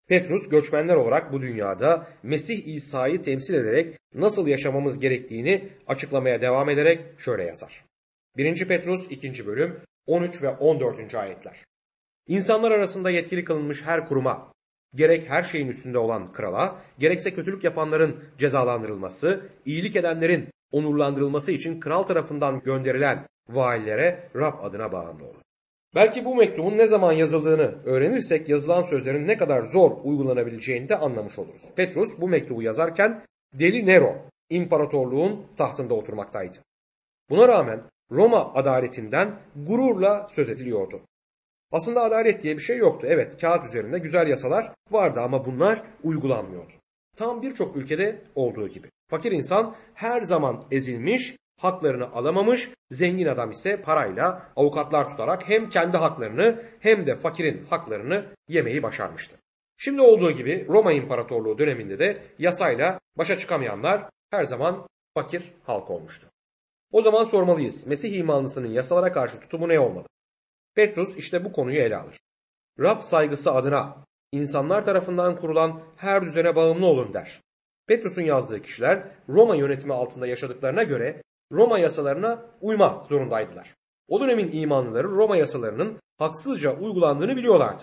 Petrus göçmenler olarak bu dünyada Mesih İsa'yı temsil ederek nasıl yaşamamız gerektiğini açıklamaya devam ederek şöyle yazar. 1. Petrus 2. bölüm 13 ve 14. ayetler. İnsanlar arasında yetkili kılınmış her kuruma, gerek her şeyin üstünde olan krala, gerekse kötülük yapanların cezalandırılması, iyilik edenlerin onurlandırılması için kral tarafından gönderilen valilere Rab adına bağımlı olun. Belki bu mektubun ne zaman yazıldığını öğrenirsek yazılan sözlerin ne kadar zor uygulanabileceğini de anlamış oluruz. Petrus bu mektubu yazarken Deli Nero imparatorluğun tahtında oturmaktaydı. Buna rağmen Roma adaletinden gururla söz ediliyordu. Aslında adalet diye bir şey yoktu. Evet, kağıt üzerinde güzel yasalar vardı ama bunlar uygulanmıyordu. Tam birçok ülkede olduğu gibi. Fakir insan her zaman ezilmiş, haklarını alamamış, zengin adam ise parayla avukatlar tutarak hem kendi haklarını hem de fakirin haklarını yemeyi başarmıştı. Şimdi olduğu gibi Roma İmparatorluğu döneminde de yasayla başa çıkamayanlar her zaman fakir halk olmuştu. O zaman sormalıyız, Mesih imanlısının yasalara karşı tutumu ne olmalı? Petrus işte bu konuyu ele alır. Rab saygısı adına insanlar tarafından kurulan her düzene bağımlı olun der. Petrus'un yazdığı kişiler Roma yönetimi altında yaşadıklarına göre Roma yasalarına uyma zorundaydılar. O dönemin imanlıları Roma yasalarının haksızca uygulandığını biliyorlardı.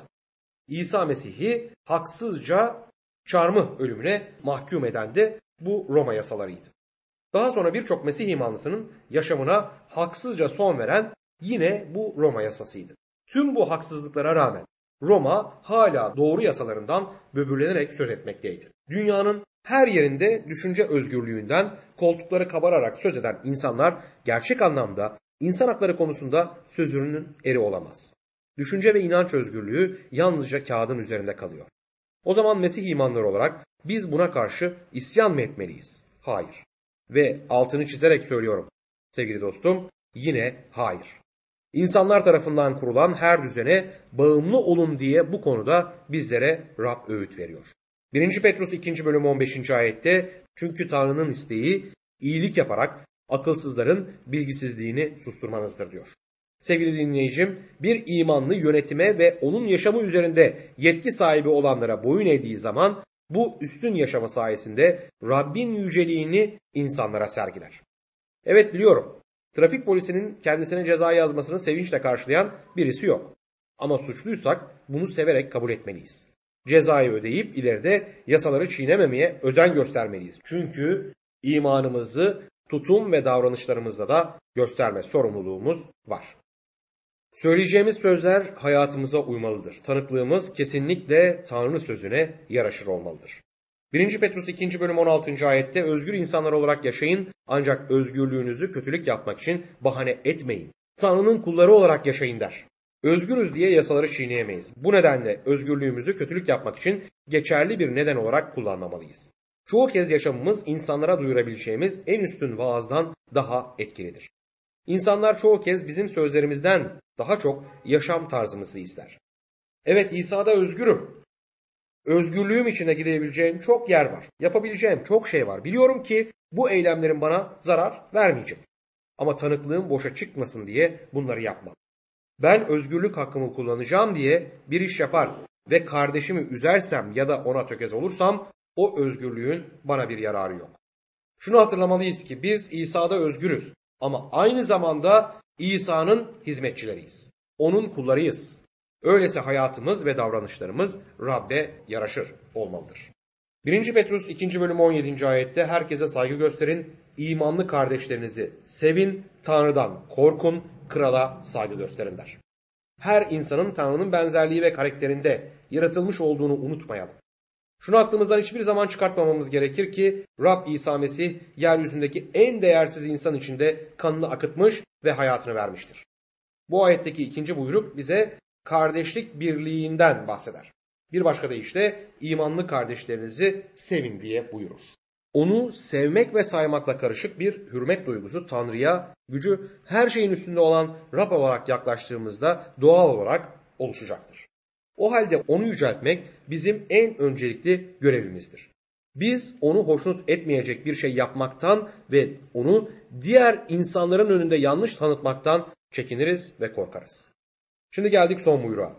İsa Mesih'i haksızca çarmıh ölümüne mahkum eden de bu Roma yasalarıydı. Daha sonra birçok Mesih imanlısının yaşamına haksızca son veren yine bu Roma yasasıydı. Tüm bu haksızlıklara rağmen Roma hala doğru yasalarından böbürlenerek söz etmekteydi. Dünyanın her yerinde düşünce özgürlüğünden koltukları kabararak söz eden insanlar gerçek anlamda insan hakları konusunda sözünün eri olamaz. Düşünce ve inanç özgürlüğü yalnızca kağıdın üzerinde kalıyor. O zaman Mesih imanları olarak biz buna karşı isyan mı etmeliyiz? Hayır. Ve altını çizerek söylüyorum sevgili dostum, yine hayır. İnsanlar tarafından kurulan her düzene bağımlı olun diye bu konuda bizlere Rab öğüt veriyor. 1. Petrus 2. bölüm 15. ayette çünkü Tanrı'nın isteği iyilik yaparak akılsızların bilgisizliğini susturmanızdır diyor. Sevgili dinleyicim, bir imanlı yönetime ve onun yaşamı üzerinde yetki sahibi olanlara boyun eğdiği zaman bu üstün yaşama sayesinde Rabbin yüceliğini insanlara sergiler. Evet biliyorum, trafik polisinin kendisine ceza yazmasını sevinçle karşılayan birisi yok. Ama suçluysak bunu severek kabul etmeliyiz. Cezayı ödeyip ileride yasaları çiğnememeye özen göstermeliyiz. Çünkü imanımızı tutum ve davranışlarımızda da gösterme sorumluluğumuz var. Söyleyeceğimiz sözler hayatımıza uymalıdır. Tanıklığımız kesinlikle Tanrı sözüne yaraşır olmalıdır. 1. Petrus 2. bölüm 16. ayette özgür insanlar olarak yaşayın ancak özgürlüğünüzü kötülük yapmak için bahane etmeyin. Tanrı'nın kulları olarak yaşayın der. Özgürüz diye yasaları çiğneyemeyiz. Bu nedenle özgürlüğümüzü kötülük yapmak için geçerli bir neden olarak kullanmamalıyız. Çoğu kez yaşamımız insanlara duyurabileceğimiz en üstün vaazdan daha etkilidir. İnsanlar çoğu kez bizim sözlerimizden daha çok yaşam tarzımızı izler. Evet, İsa'da özgürüm. Özgürlüğüm içinde gidebileceğim çok yer var. Yapabileceğim çok şey var. Biliyorum ki bu eylemlerin bana zarar vermeyecek. Ama tanıklığım boşa çıkmasın diye bunları yapmam. Ben özgürlük hakkımı kullanacağım diye bir iş yapar ve kardeşimi üzersem ya da ona tökez olursam o özgürlüğün bana bir yararı yok. Şunu hatırlamalıyız ki biz İsa'da özgürüz ama aynı zamanda İsa'nın hizmetçileriyiz. Onun kullarıyız. Öyleyse hayatımız ve davranışlarımız Rab'be yaraşır olmalıdır. 1. Petrus 2. bölüm 17. ayette herkese saygı gösterin, imanlı kardeşlerinizi sevin, Tanrı'dan korkun, krala saygı gösterin der. Her insanın Tanrı'nın benzerliği ve karakterinde yaratılmış olduğunu unutmayalım. Şunu aklımızdan hiçbir zaman çıkartmamamız gerekir ki Rab İsa Mesih yeryüzündeki en değersiz insan içinde kanını akıtmış ve hayatını vermiştir. Bu ayetteki ikinci buyruk bize kardeşlik birliğinden bahseder. Bir başka deyişle imanlı kardeşlerinizi sevin diye buyurur. Onu sevmek ve saymakla karışık bir hürmet duygusu Tanrı'ya, gücü her şeyin üstünde olan Rab olarak yaklaştığımızda doğal olarak oluşacaktır. O halde onu yüceltmek bizim en öncelikli görevimizdir. Biz onu hoşnut etmeyecek bir şey yapmaktan ve onu diğer insanların önünde yanlış tanıtmaktan çekiniriz ve korkarız. Şimdi geldik son buyruğa.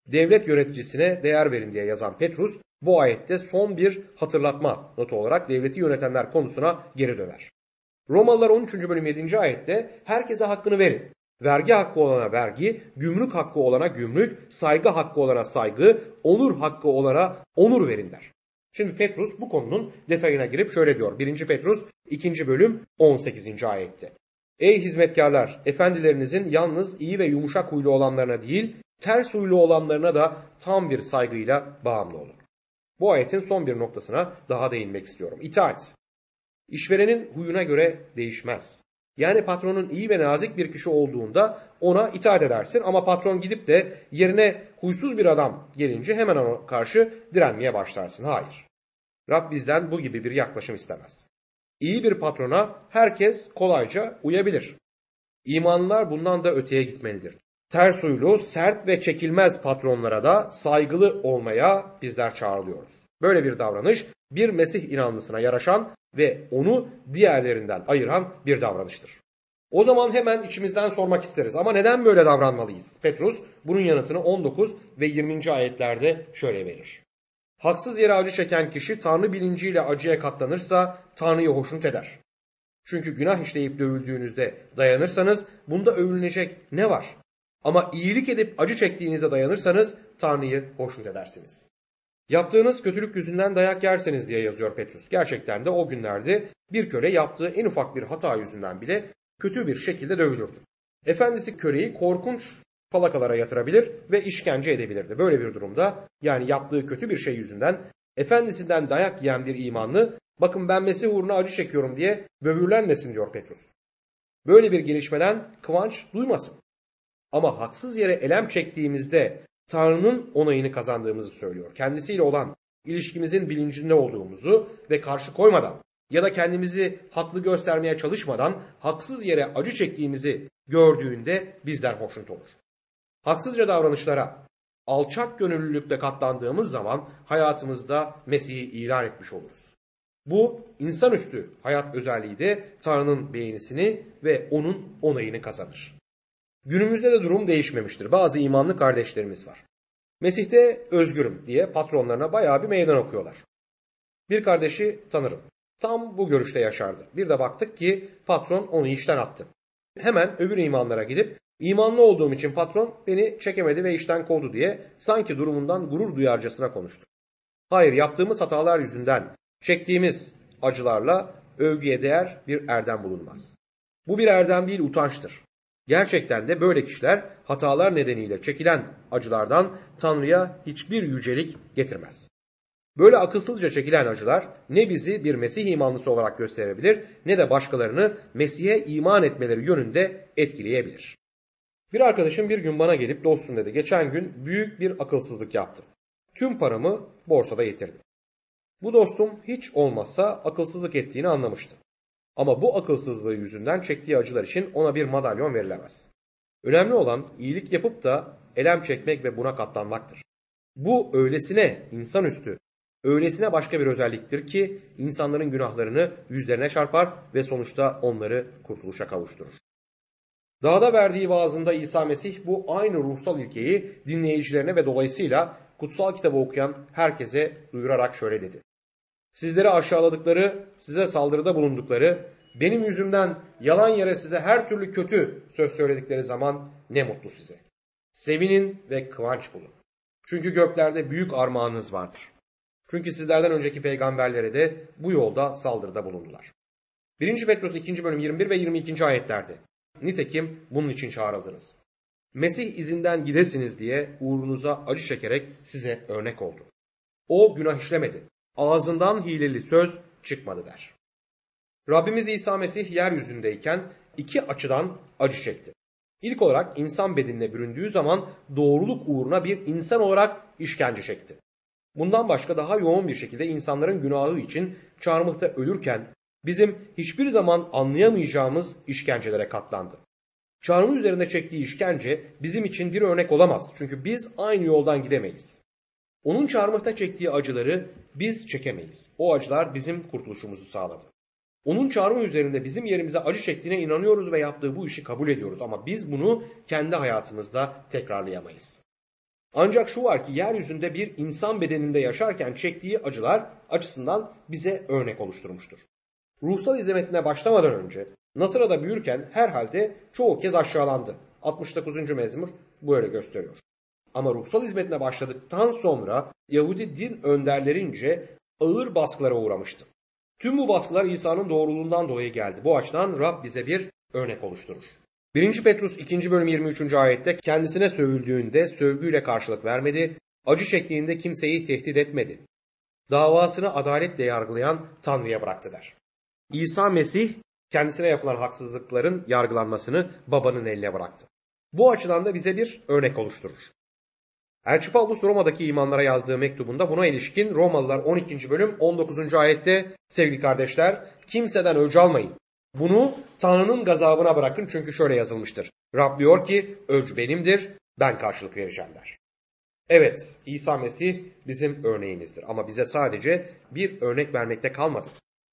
Devlet yöneticisine değer verin diye yazan Petrus bu ayette son bir hatırlatma notu olarak devleti yönetenler konusuna geri döner. Romalılar 13. bölüm 7. ayette herkese hakkını verin. Vergi hakkı olana vergi, gümrük hakkı olana gümrük, saygı hakkı olana saygı, onur hakkı olana onur verin der. Şimdi Petrus bu konunun detayına girip şöyle diyor. 1. Petrus 2. bölüm 18. ayette. Ey hizmetkarlar, efendilerinizin yalnız iyi ve yumuşak huylu olanlarına değil, ters huylu olanlarına da tam bir saygıyla bağımlı olun. Bu ayetin son bir noktasına daha değinmek istiyorum. İtaat. İşverenin huyuna göre değişmez. Yani patronun iyi ve nazik bir kişi olduğunda ona itaat edersin ama patron gidip de yerine huysuz bir adam gelince hemen ona karşı direnmeye başlarsın. Hayır. Rab bizden bu gibi bir yaklaşım istemez. İyi bir patrona herkes kolayca uyabilir. İmanlılar bundan da öteye gitmelidir. Ters huylu, sert ve çekilmez patronlara da saygılı olmaya bizler çağrılıyoruz. Böyle bir davranış bir Mesih inanlısına yaraşan ve onu diğerlerinden ayıran bir davranıştır. O zaman hemen içimizden sormak isteriz. Ama neden böyle davranmalıyız? Petrus bunun yanıtını 19 ve 20. ayetlerde şöyle verir. Haksız yere acı çeken kişi Tanrı bilinciyle acıya katlanırsa Tanrı'yı hoşnut eder. Çünkü günah işleyip dövüldüğünüzde dayanırsanız bunda övünecek ne var? Ama iyilik edip acı çektiğinizde dayanırsanız Tanrı'yı hoşnut edersiniz. Yaptığınız kötülük yüzünden dayak yerseniz diye yazıyor Petrus. Gerçekten de o günlerde bir köle yaptığı en ufak bir hata yüzünden bile kötü bir şekilde dövülürdü. Efendisi köleyi korkunç falakalara yatırabilir ve işkence edebilirdi. Böyle bir durumda yani yaptığı kötü bir şey yüzünden efendisinden dayak yiyen bir imanlı bakın ben Mesih uğruna acı çekiyorum diye böbürlenmesin diyor Petrus. Böyle bir gelişmeden kıvanç duymasın. Ama haksız yere elem çektiğimizde Tanrı'nın onayını kazandığımızı söylüyor. Kendisiyle olan ilişkimizin bilincinde olduğumuzu ve karşı koymadan ya da kendimizi haklı göstermeye çalışmadan haksız yere acı çektiğimizi gördüğünde bizler hoşnut olur. Haksızca davranışlara alçak gönüllülükle katlandığımız zaman hayatımızda Mesih'i ilan etmiş oluruz. Bu insanüstü hayat özelliği de Tanrı'nın beğenisini ve onun onayını kazanır. Günümüzde de durum değişmemiştir. Bazı imanlı kardeşlerimiz var. Mesih'te özgürüm diye patronlarına bayağı bir meydan okuyorlar. Bir kardeşi tanırım. Tam bu görüşte yaşardı. Bir de baktık ki patron onu işten attı. Hemen öbür imanlara gidip imanlı olduğum için patron beni çekemedi ve işten kovdu diye sanki durumundan gurur duyarcasına konuştu. Hayır, yaptığımız hatalar yüzünden çektiğimiz acılarla övgüye değer bir erdem bulunmaz. Bu bir erdem değil, utançtır. Gerçekten de böyle kişiler hatalar nedeniyle çekilen acılardan Tanrı'ya hiçbir yücelik getirmez. Böyle akılsızca çekilen acılar ne bizi bir Mesih imanlısı olarak gösterebilir ne de başkalarını Mesih'e iman etmeleri yönünde etkileyebilir. Bir arkadaşım bir gün bana gelip dostum dedi, geçen gün büyük bir akılsızlık yaptım. Tüm paramı borsada yitirdim. Bu dostum hiç olmazsa akılsızlık ettiğini anlamıştı. Ama bu akılsızlığı yüzünden çektiği acılar için ona bir madalyon verilemez. Önemli olan iyilik yapıp da elem çekmek ve buna katlanmaktır. Bu öylesine insanüstü, öylesine başka bir özelliktir ki insanların günahlarını yüzlerine çarpar ve sonuçta onları kurtuluşa kavuşturur. Dağda verdiği vaazında İsa Mesih bu aynı ruhsal ilkeyi dinleyicilerine ve dolayısıyla kutsal kitabı okuyan herkese duyurarak şöyle dedi. Sizleri aşağıladıkları, size saldırıda bulundukları, benim yüzümden yalan yere size her türlü kötü söz söyledikleri zaman ne mutlu size. Sevinin ve kıvanç bulun. Çünkü göklerde büyük armağanınız vardır. Çünkü sizlerden önceki peygamberlere de bu yolda saldırıda bulundular. 1. Petrus 2. bölüm 21 ve 22. ayetlerde. Nitekim bunun için çağrıldınız. Mesih izinden gidesiniz diye uğrunuza acı çekerek size örnek oldu. O günah işlemedi. Ağzından hileli söz çıkmadı der. Rabbimiz İsa Mesih yeryüzündeyken iki açıdan acı çekti. İlk olarak insan bedenine büründüğü zaman doğruluk uğruna bir insan olarak işkence çekti. Bundan başka daha yoğun bir şekilde insanların günahı için çarmıhta ölürken bizim hiçbir zaman anlayamayacağımız işkencelere katlandı. Çarmıh üzerinde çektiği işkence bizim için bir örnek olamaz. Çünkü biz aynı yoldan gidemeyiz. Onun çarmıhta çektiği acıları biz çekemeyiz. O acılar bizim kurtuluşumuzu sağladı. Onun çarmıh üzerinde bizim yerimize acı çektiğine inanıyoruz ve yaptığı bu işi kabul ediyoruz. Ama biz bunu kendi hayatımızda tekrarlayamayız. Ancak şu var ki yeryüzünde bir insan bedeninde yaşarken çektiği acılar açısından bize örnek oluşturmuştur. Ruhsal hizmetine başlamadan önce Nasıra'da büyürken herhalde çoğu kez aşağılandı. 69. mezmur böyle gösteriyor. Ama ruhsal hizmetine başladıktan sonra Yahudi din önderlerince ağır baskılara uğramıştı. Tüm bu baskılar İsa'nın doğruluğundan dolayı geldi. Bu açıdan Rab bize bir örnek oluşturur. 1. Petrus 2. bölüm 23. ayette kendisine sövüldüğünde sövgüyle karşılık vermedi, acı çektiğinde kimseyi tehdit etmedi. Davasını adaletle yargılayan Tanrı'ya bıraktı der. İsa Mesih kendisine yapılan haksızlıkların yargılanmasını babanın eline bıraktı. Bu açıdan da bize bir örnek oluşturur. Elçi Pavlus Roma'daki imanlara yazdığı mektubunda buna ilişkin Romalılar 12. bölüm 19. ayette sevgili kardeşler kimseden öc almayın. Bunu Tanrı'nın gazabına bırakın çünkü şöyle yazılmıştır. Rab diyor ki öc benimdir ben karşılık vereceğim der. Evet İsa Mesih bizim örneğimizdir ama bize sadece bir örnek vermekte kalmadı.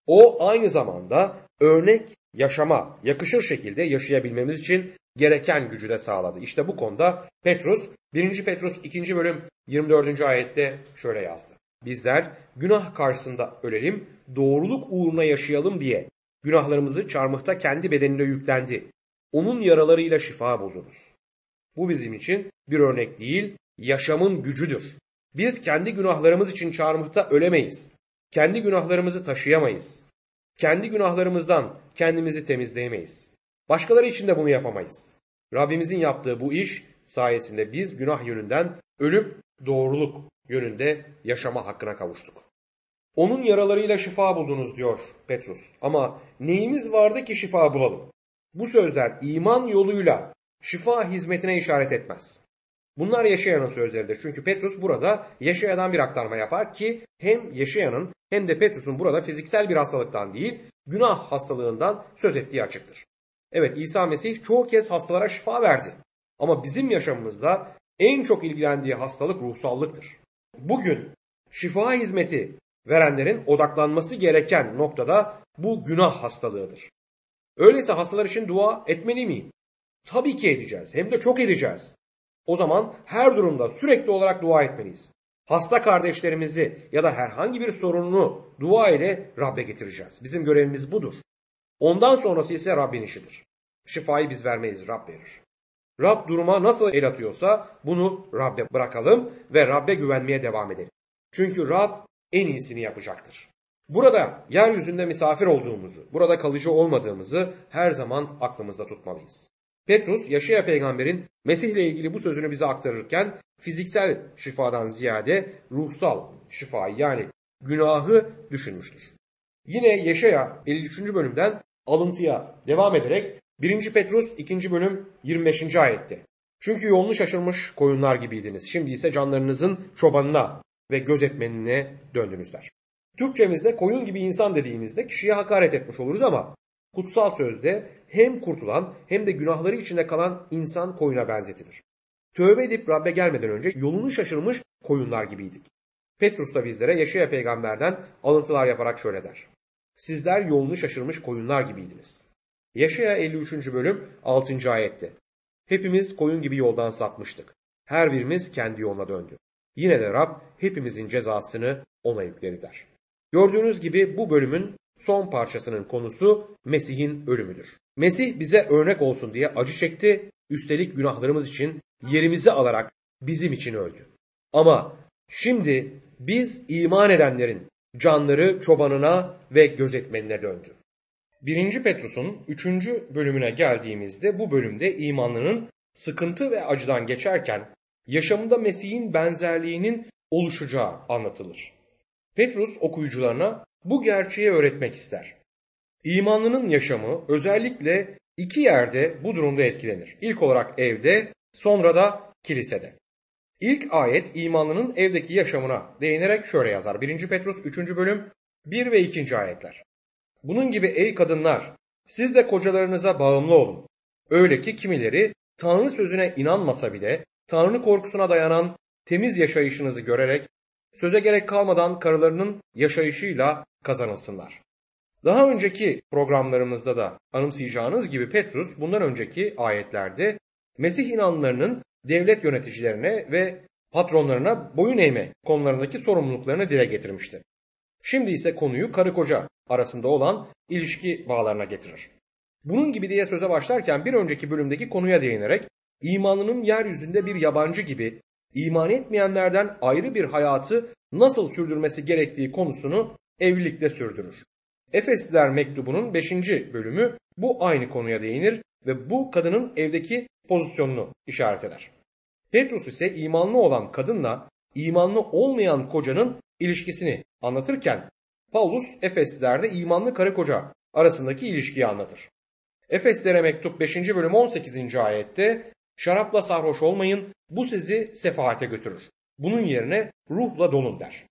O aynı zamanda örnek yaşama yakışır şekilde yaşayabilmemiz için gereken gücü de sağladı. İşte bu konuda Petrus 1. Petrus 2. bölüm 24. ayette şöyle yazdı. Bizler günah karşısında ölelim, doğruluk uğruna yaşayalım diye günahlarımızı çarmıhta kendi bedenine yüklendi. Onun yaralarıyla şifa buldunuz. Bu bizim için bir örnek değil, yaşamın gücüdür. Biz kendi günahlarımız için çarmıhta ölemeyiz. Kendi günahlarımızı taşıyamayız. Kendi günahlarımızdan kendimizi temizleyemeyiz. Başkaları için de bunu yapamayız. Rabbimizin yaptığı bu iş sayesinde biz günah yönünden ölüp doğruluk yönünde yaşama hakkına kavuştuk. Onun yaralarıyla şifa buldunuz diyor Petrus. Ama neyimiz vardı ki şifa bulalım? Bu sözler iman yoluyla şifa hizmetine işaret etmez. Bunlar Yeşaya'nın sözleridir. Çünkü Petrus burada Yeşaya'dan bir aktarma yapar ki hem Yeşaya'nın hem de Petrus'un burada fiziksel bir hastalıktan değil, günah hastalığından söz ettiği açıktır. Evet İsa Mesih çoğu kez hastalara şifa verdi. Ama bizim yaşamımızda en çok ilgilendiği hastalık ruhsallıktır. Bugün şifa hizmeti verenlerin odaklanması gereken noktada bu günah hastalığıdır. Öyleyse hastalar için dua etmeli miyim? Tabii ki edeceğiz. Hem de çok edeceğiz. O zaman her durumda sürekli olarak dua etmeliyiz. Hasta kardeşlerimizi ya da herhangi bir sorununu dua ile Rab'be getireceğiz. Bizim görevimiz budur. Ondan sonrası ise Rabbin işidir. Şifayı biz vermeyiz, Rab verir. Rab duruma nasıl el atıyorsa bunu Rab'be bırakalım ve Rab'be güvenmeye devam edelim. Çünkü Rab en iyisini yapacaktır. Burada yeryüzünde misafir olduğumuzu, burada kalıcı olmadığımızı her zaman aklımızda tutmalıyız. Petrus, Yeşaya peygamberin Mesih ile ilgili bu sözünü bize aktarırken fiziksel şifadan ziyade ruhsal şifayı yani günahı düşünmüştür. Yine Yeşaya 53. bölümden alıntıya devam ederek 1. Petrus 2. bölüm 25. ayette. Çünkü yolunu şaşırmış koyunlar gibiydiniz. Şimdi ise canlarınızın çobanına ve gözetmenine döndünüz der. Türkçemizde koyun gibi insan dediğimizde kişiye hakaret etmiş oluruz ama kutsal sözde hem kurtulan hem de günahları içinde kalan insan koyuna benzetilir. Tövbe edip Rab'be gelmeden önce yolunu şaşırmış koyunlar gibiydik. Petrus da bizlere Yeşaya peygamberden alıntılar yaparak şöyle der. Sizler yolunu şaşırmış koyunlar gibiydiniz. Yeşaya 53. bölüm 6. ayette. Hepimiz koyun gibi yoldan sapmıştık. Her birimiz kendi yoluna döndü. Yine de Rab hepimizin cezasını ona yükledi der. Gördüğünüz gibi bu bölümün son parçasının konusu Mesih'in ölümüdür. Mesih bize örnek olsun diye acı çekti, üstelik günahlarımız için yerimizi alarak bizim için öldü. Ama şimdi biz iman edenlerin canları çobanına ve gözetmenine döndü. 1. Petrus'un 3. bölümüne geldiğimizde bu bölümde imanlının sıkıntı ve acıdan geçerken yaşamında Mesih'in benzerliğinin oluşacağı anlatılır. Petrus okuyucularına bu gerçeği öğretmek ister. İmanlının yaşamı özellikle iki yerde bu durumda etkilenir. İlk olarak evde, sonra da kilisede. İlk ayet imanlının evdeki yaşamına değinerek şöyle yazar. 1. Petrus 3. bölüm 1 ve 2. ayetler. Bunun gibi ey kadınlar, siz de kocalarınıza bağımlı olun. Öyle ki kimileri Tanrı sözüne inanmasa bile Tanrı korkusuna dayanan temiz yaşayışınızı görerek söze gerek kalmadan karılarının yaşayışıyla kazanılsınlar. Daha önceki programlarımızda da anımsayacağınız gibi Petrus bundan önceki ayetlerde Mesih inanlarının devlet yöneticilerine ve patronlarına boyun eğme konularındaki sorumluluklarını dile getirmişti. Şimdi ise konuyu karı koca arasında olan ilişki bağlarına getirir. Bunun gibi diye söze başlarken bir önceki bölümdeki konuya değinerek imanının yeryüzünde bir yabancı gibi iman etmeyenlerden ayrı bir hayatı nasıl sürdürmesi gerektiği konusunu evlilikte sürdürür. Efesliler mektubunun 5. bölümü bu aynı konuya değinir ve bu kadının evdeki pozisyonunu işaret eder. Petrus ise imanlı olan kadınla imanlı olmayan kocanın ilişkisini anlatırken Paulus Efeslilerde imanlı karı koca arasındaki ilişkiyi anlatır. Efeslilere mektup 5. bölüm 18. ayette şarapla sarhoş olmayın, bu sizi sefahate götürür. Bunun yerine ruhla dolun der.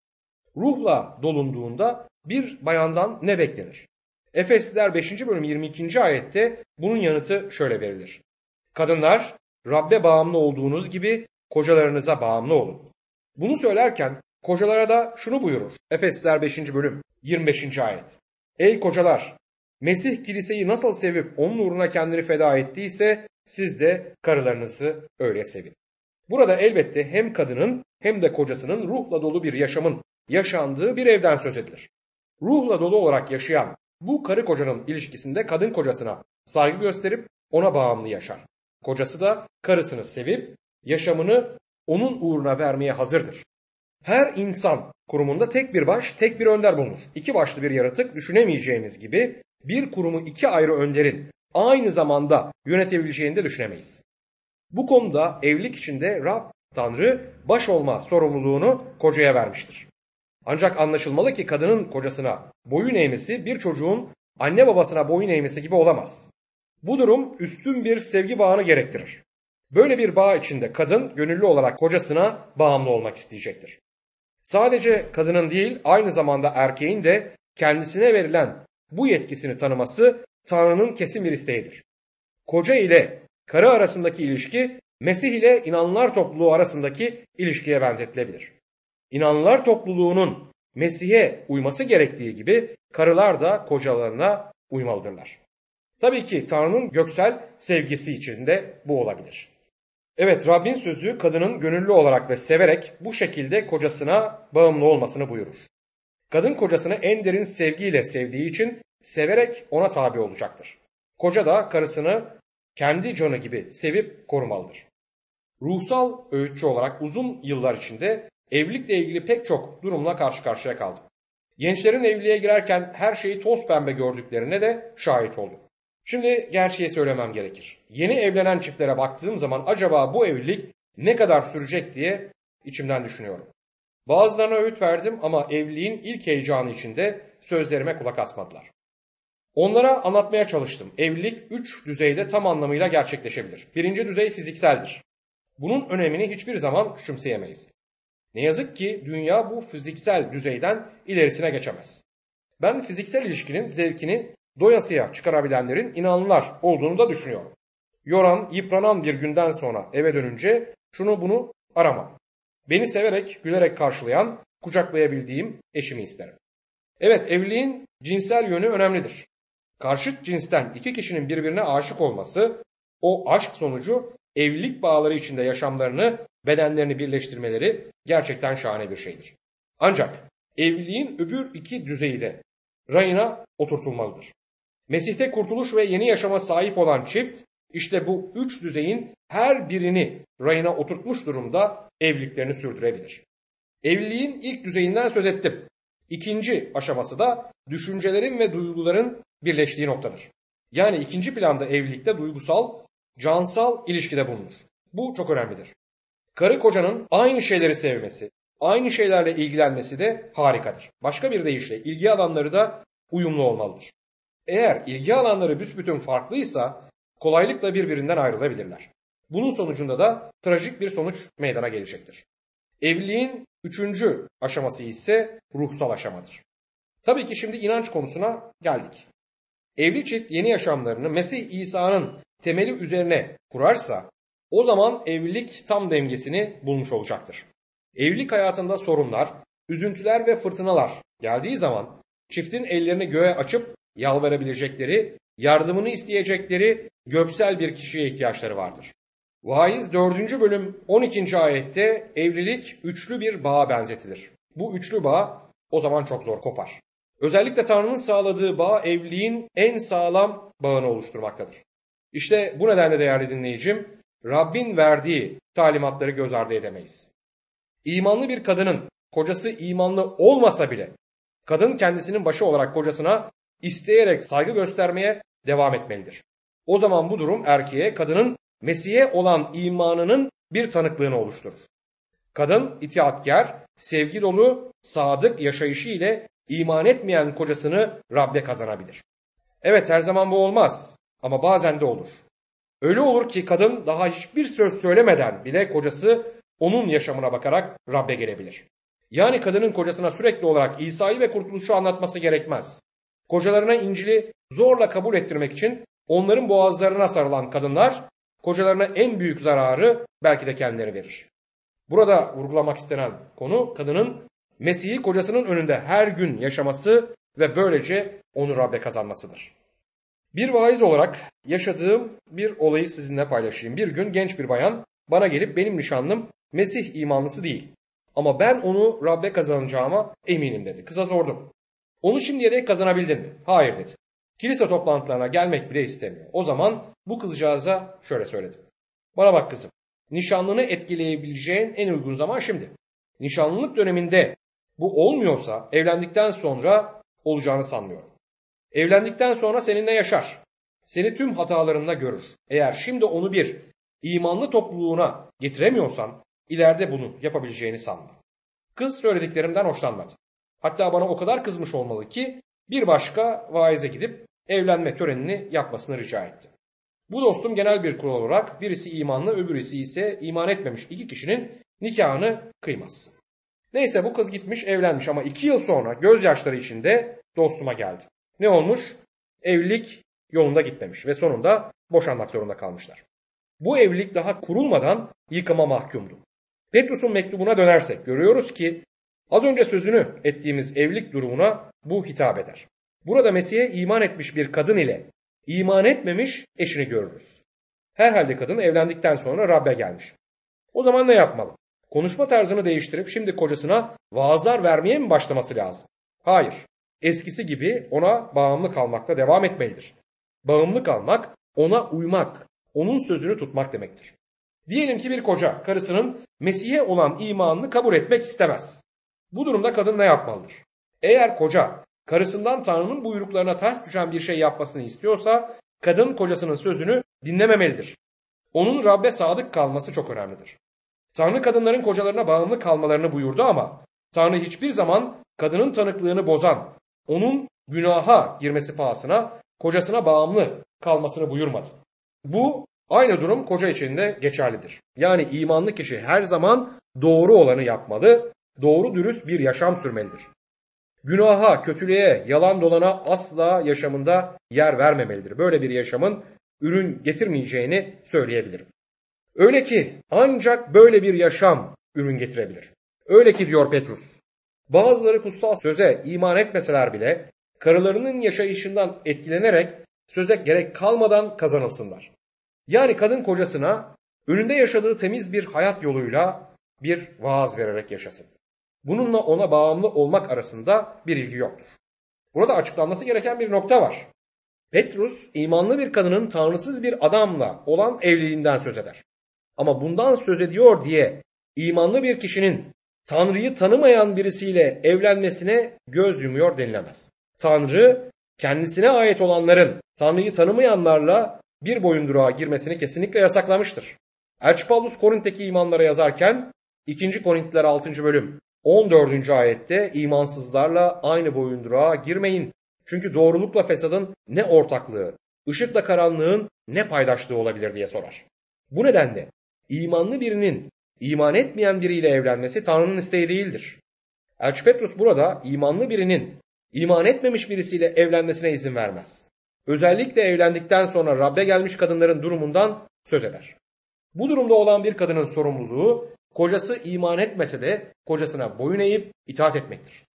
Ruhla dolunduğunda bir bayandan ne beklenir? Efesliler 5. bölüm 22. ayette bunun yanıtı şöyle verilir. Kadınlar, Rabbe bağımlı olduğunuz gibi kocalarınıza bağımlı olun. Bunu söylerken kocalara da şunu buyurur. Efesliler 5. bölüm 25. ayet. Ey kocalar! Mesih kiliseyi nasıl sevip onun uğruna kendini feda ettiyse siz de karılarınızı öyle sevin. Burada elbette hem kadının hem de kocasının ruhla dolu bir yaşamın yaşandığı bir evden söz edilir. Ruhla dolu olarak yaşayan bu karı kocanın ilişkisinde kadın kocasına saygı gösterip ona bağımlı yaşar. Kocası da karısını sevip yaşamını onun uğruna vermeye hazırdır. Her insan kurumunda tek bir baş, tek bir önder bulunur. İki başlı bir yaratık düşünemeyeceğimiz gibi bir kurumu iki ayrı önderin aynı zamanda yönetebileceğini de düşünemeyiz. Bu konuda evlilik içinde Rab Tanrı baş olma sorumluluğunu kocaya vermiştir. Ancak anlaşılmalı ki kadının kocasına boyun eğmesi bir çocuğun anne babasına boyun eğmesi gibi olamaz. Bu durum üstün bir sevgi bağını gerektirir. Böyle bir bağ içinde kadın gönüllü olarak kocasına bağımlı olmak isteyecektir. Sadece kadının değil aynı zamanda erkeğin de kendisine verilen bu yetkisini tanıması Tanrı'nın kesin bir isteğidir. Koca ile karı arasındaki ilişki Mesih ile inanlılar topluluğu arasındaki ilişkiye benzetilebilir. İnanlılar topluluğunun Mesih'e uyması gerektiği gibi karılar da kocalarına uymalıdırlar. Tabii ki Tanrı'nın göksel sevgisi içinde bu olabilir. Evet, Rabbin sözü kadının gönüllü olarak ve severek bu şekilde kocasına bağımlı olmasını buyurur. Kadın kocasını en derin sevgiyle sevdiği için severek ona tabi olacaktır. Koca da karısını kendi canı gibi sevip korumalıdır. Ruhsal öğütçü olarak uzun yıllar içinde evlilikle ilgili pek çok durumla karşı karşıya kaldım. Gençlerin evliliğe girerken her şeyi toz pembe gördüklerine de şahit oldum. Şimdi gerçeği söylemem gerekir. Yeni evlenen çiftlere baktığım zaman acaba bu evlilik ne kadar sürecek diye içimden düşünüyorum. Bazılarına öğüt verdim ama evliliğin ilk heyecanı içinde sözlerime kulak asmadılar. Onlara anlatmaya çalıştım. Evlilik 3 düzeyde tam anlamıyla gerçekleşebilir. Birinci düzey fizikseldir. Bunun önemini hiçbir zaman küçümseyemeyiz. Ne yazık ki dünya bu fiziksel düzeyden ilerisine geçemez. Ben fiziksel ilişkinin zevkini doyasıya çıkarabilenlerin inanlılar olduğunu da düşünüyorum. Yoran, yıpranan bir günden sonra eve dönünce şunu bunu aramam. Beni severek, gülerek karşılayan, kucaklayabildiğim eşimi isterim. Evet, evliliğin cinsel yönü önemlidir. Karşıt cinsten iki kişinin birbirine aşık olması, o aşk sonucu evlilik bağları içinde yaşamlarını, bedenlerini birleştirmeleri gerçekten şahane bir şeydir. Ancak evliliğin öbür iki düzeyi de rayına oturtulmalıdır. Mesih'te kurtuluş ve yeni yaşama sahip olan çift, işte bu üç düzeyin her birini rayına oturtmuş durumda evliliklerini sürdürebilir. Evliliğin ilk düzeyinden söz ettim. İkinci aşaması da düşüncelerin ve duyguların birleştiği noktadır. Yani ikinci planda evlilikte duygusal, cansal ilişkide bulunur. Bu çok önemlidir. Karı kocanın aynı şeyleri sevmesi, aynı şeylerle ilgilenmesi de harikadır. Başka bir deyişle ilgi alanları da uyumlu olmalıdır. Eğer ilgi alanları büsbütün farklıysa kolaylıkla birbirinden ayrılabilirler. Bunun sonucunda da trajik bir sonuç meydana gelecektir. Evliliğin üçüncü aşaması ise ruhsal aşamadır. Tabii ki şimdi inanç konusuna geldik. Evli çift yeni yaşamlarını Mesih İsa'nın temeli üzerine kurarsa o zaman evlilik tam dengesini bulmuş olacaktır. Evlilik hayatında sorunlar, üzüntüler ve fırtınalar geldiği zaman çiftin ellerini göğe açıp yalvarabilecekleri, yardımını isteyecekleri göksel bir kişiye ihtiyaçları vardır. Vaiz 4. bölüm 12. ayette evlilik üçlü bir bağa benzetilir. Bu üçlü bağ o zaman çok zor kopar. Özellikle Tanrı'nın sağladığı bağ evliliğin en sağlam bağını oluşturmaktadır. İşte bu nedenle değerli dinleyicim, Rabbin verdiği talimatları göz ardı edemeyiz. İmanlı bir kadının kocası imanlı olmasa bile kadın kendisinin başı olarak kocasına isteyerek saygı göstermeye devam etmelidir. O zaman bu durum erkeğe kadının Mesih'e olan imanının bir tanıklığını oluşturur. Kadın itaatkar, sevgi dolu, sadık yaşayışı ile iman etmeyen kocasını Rab'be kazanabilir. Evet, her zaman bu olmaz ama bazen de olur. Öyle olur ki kadın daha hiçbir söz söylemeden bile kocası onun yaşamına bakarak Rab'be gelebilir. Yani kadının kocasına sürekli olarak İsa'yı ve kurtuluşu anlatması gerekmez. Kocalarına İncil'i zorla kabul ettirmek için onların boğazlarına sarılan kadınlar kocalarına en büyük zararı belki de kendileri verir. Burada vurgulamak istenen konu kadının Mesih'i kocasının önünde her gün yaşaması ve böylece onu Rab'be kazanmasıdır. Bir vaiz olarak yaşadığım bir olayı sizinle paylaşayım. Bir gün genç bir bayan bana gelip benim nişanlım Mesih imanlısı değil ama ben onu Rab'be kazanacağıma eminim dedi. Kıza sordum. Onu şimdiye dek kazanabildin mi? Hayır dedi. Kilise toplantılarına gelmek bile istemiyor. O zaman bu kızcağıza şöyle söyledim. Bana bak kızım, nişanlını etkileyebileceğin en uygun zaman şimdi. Nişanlılık döneminde bu olmuyorsa evlendikten sonra olacağını sanmıyorum. Evlendikten sonra seninle yaşar. Seni tüm hatalarında görür. Eğer şimdi onu bir imanlı topluluğuna getiremiyorsan ileride bunu yapabileceğini sanma. Kız söylediklerimden hoşlanmadı. Hatta bana o kadar kızmış olmalı ki bir başka vaize gidip evlenme törenini yapmasını rica etti. Bu dostum genel bir kural olarak birisi imanlı öbürüsü ise iman etmemiş iki kişinin nikahını kıymaz. Neyse bu kız gitmiş evlenmiş ama 2 yıl sonra gözyaşları içinde dostuma geldi. Ne olmuş? Evlilik yolunda gitmemiş ve sonunda boşanmak zorunda kalmışlar. Bu evlilik daha kurulmadan yıkıma mahkumdu. Petrus'un mektubuna dönersek görüyoruz ki az önce sözünü ettiğimiz evlilik durumuna bu hitap eder. Burada Mesih'e iman etmiş bir kadın ile iman etmemiş eşini görürüz. Herhalde kadın evlendikten sonra Rab'be gelmiş. O zaman ne yapmalı? Konuşma tarzını değiştirip şimdi kocasına vaazlar vermeye mi başlaması lazım? Hayır. Eskisi gibi ona bağımlı kalmakla devam etmelidir. Bağımlı kalmak, ona uymak, onun sözünü tutmak demektir. Diyelim ki bir koca karısının Mesih'e olan imanını kabul etmek istemez. Bu durumda kadın ne yapmalıdır? Eğer koca karısından Tanrı'nın buyruklarına ters düşen bir şey yapmasını istiyorsa kadın kocasının sözünü dinlememelidir. Onun Rab'be sadık kalması çok önemlidir. Tanrı kadınların kocalarına bağımlı kalmalarını buyurdu ama Tanrı hiçbir zaman kadının tanıklığını bozan, onun günaha girmesi pahasına kocasına bağımlı kalmasını buyurmadı. Bu aynı durum koca için de geçerlidir. Yani imanlı kişi her zaman doğru olanı yapmalı, doğru dürüst bir yaşam sürmelidir. Günaha, kötülüğe, yalan dolana asla yaşamında yer vermemelidir. Böyle bir yaşamın ürün getirmeyeceğini söyleyebilirim. Öyle ki ancak böyle bir yaşam ürün getirebilir. Öyle ki diyor Petrus, bazıları kutsal söze iman etmeseler bile karılarının yaşayışından etkilenerek söze gerek kalmadan kazanılsınlar. Yani kadın kocasına önünde yaşadığı temiz bir hayat yoluyla bir vaaz vererek yaşasın. Bununla ona bağımlı olmak arasında bir ilgi yoktur. Burada açıklanması gereken bir nokta var. Petrus imanlı bir kadının tanrısız bir adamla olan evliliğinden söz eder. Ama bundan söz ediyor diye imanlı bir kişinin Tanrı'yı tanımayan birisiyle evlenmesine göz yumuyor denilemez. Tanrı kendisine ait olanların Tanrı'yı tanımayanlarla bir boyunduruğa girmesini kesinlikle yasaklamıştır. Elçi Paulus Korint'teki imanlara yazarken 2. Korintliler 6. bölüm 14. ayette imansızlarla aynı boyunduruğa girmeyin. Çünkü doğrulukla fesadın ne ortaklığı, ışıkla karanlığın ne paydaşlığı olabilir diye sorar. Bu nedenle imanlı birinin iman etmeyen biriyle evlenmesi Tanrı'nın isteği değildir. Elçi Petrus burada imanlı birinin iman etmemiş birisiyle evlenmesine izin vermez. Özellikle evlendikten sonra Rab'be gelmiş kadınların durumundan söz eder. Bu durumda olan bir kadının sorumluluğu kocası iman etmese de kocasına boyun eğip itaat etmektir.